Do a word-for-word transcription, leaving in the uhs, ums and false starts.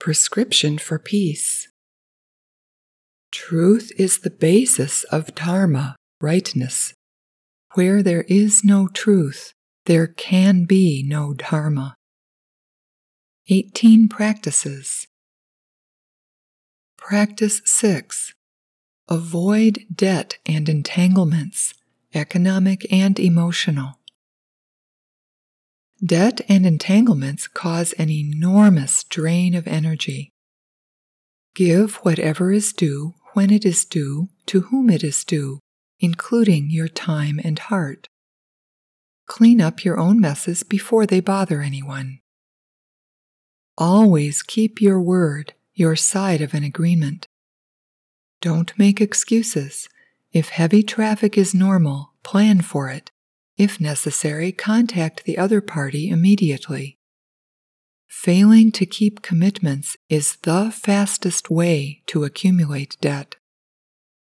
Prescription for peace. Truth is the basis of dharma, rightness. Where there is no truth, there can be no dharma. eighteen practices. Practice six. Avoid debt and entanglements, economic and emotional. Debt and entanglements cause an enormous drain of energy. Give whatever is due when it is due to whom it is due, including your time and heart. Clean up your own messes before they bother anyone. Always keep your word, your side of an agreement. Don't make excuses. If heavy traffic is normal, plan for it. If necessary, contact the other party immediately. Failing to keep commitments is the fastest way to accumulate debt.